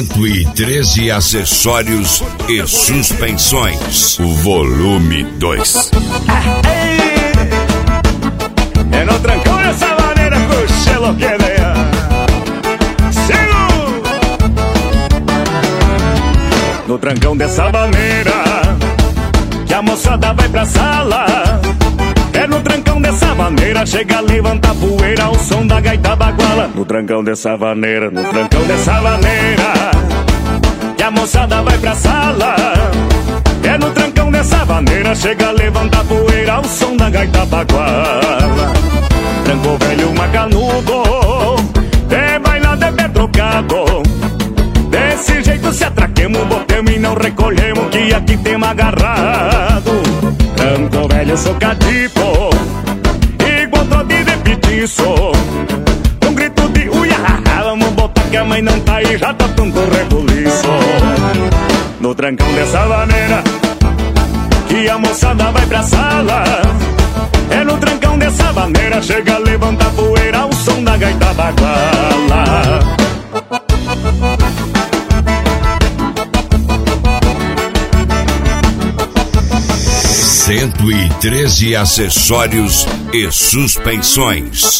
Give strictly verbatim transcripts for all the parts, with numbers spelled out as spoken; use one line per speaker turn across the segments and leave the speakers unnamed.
cento e treze acessórios e suspensões. O volume dois.
É no trancão dessa maneira que o Xelo quer ganhar. Sigo! No trancão dessa maneira que a moçada vai pra sala. É no trancão dessa maneira, chega a levantar poeira ao som da gaita baguala. No trancão dessa maneira, no trancão dessa maneira que a moçada vai pra sala. É no trancão dessa maneira, chega a levantar poeira ao som da gaita baguala. Tranco velho macanudo, é bailado, é pé trocado. Desse jeito se atraquemos, botemos e não recolhemos, que aqui temos agarrado. Tranco velho socadito, igual trote de petiço. Um grito de uia, vamos botar que a mãe não tá aí, já tá tanto rebuliço. No trancão dessa maneira que a moçada vai pra sala. É no trancão dessa maneira, chega a levantar poeira ao som da gaita baguala.
cento e treze acessórios e suspensões.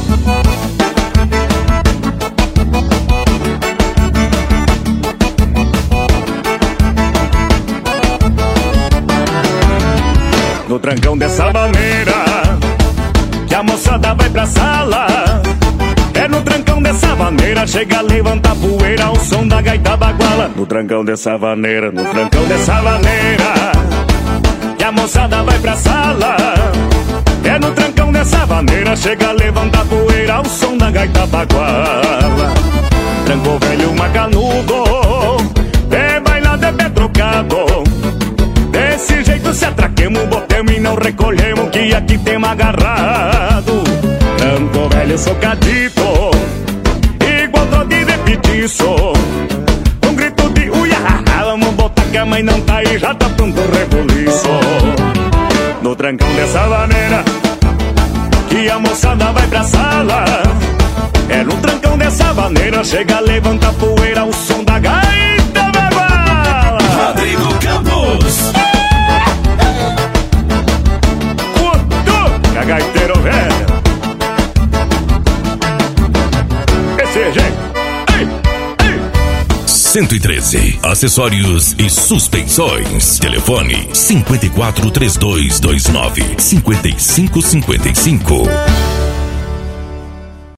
No trancão dessa maneira que a moçada vai pra sala. É no trancão dessa maneira, chega a levantar poeira ao som da gaita baguala. No trancão dessa maneira, no trancão dessa maneira que a moçada vai pra sala. É no trancão dessa maneira, chega a levantar poeira ao som da gaita baguala. Tranco velho macanudo, é bailado, é pé trocado. Desse jeito se atraquemos, botemos e não recolhemos, que aqui temos agarrado. Tranco velho socadito, igual trote de petiço. Um grito de uia, vamos botar que a mãe não tá aí, já tá tanto rebuliço. No trancão dessa maneira que a moçada vai pra sala. É no trancão dessa maneira, chega a levantar poeira ao som da gaita baguala.
Rodrigo Campos.
Puto, cagaiteiro velho. Esse jeito.
cento e treze acessórios e suspensões. Telefone cinco quatro três dois dois nove cinco cinco cinco cinco.